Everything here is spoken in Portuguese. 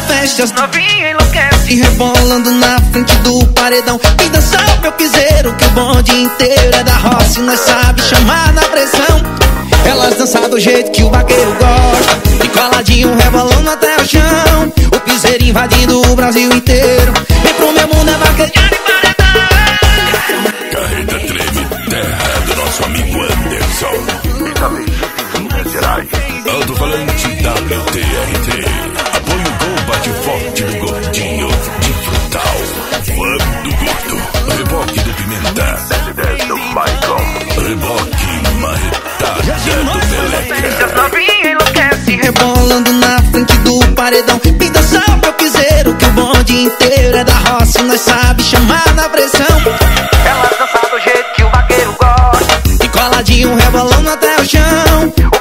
festa, as novinha enlouquece, rebolando na frente do paredão. E dançar meu piseiro, que o bonde inteiro é da roça e nós sabe chamar na pressão. Elas dançam do jeito que o vaqueiro gosta, e coladinho rebolando até o chão. O piseiro invadindo o Brasil inteiro. Vem pro meu mundo é vaquejado e paredão. Carreta treme, terra do nosso amigo Anderson. E também Minas Gerais. Alto-falante WTRT. Apoio Gol bate forte do gordinho de frutal. Fã do gordo. Reboque do Pimenta. 10 do Michael. Reboque marretada do Meleca. As novinha enlouquece, rebolando na frente do paredão. E dançar meu piseiro, que o bonde inteiro é da roça e nós sabe chamar na pressão. Elas dançam do jeito que o vaqueiro gosta, e coladinho rebolando até o chão.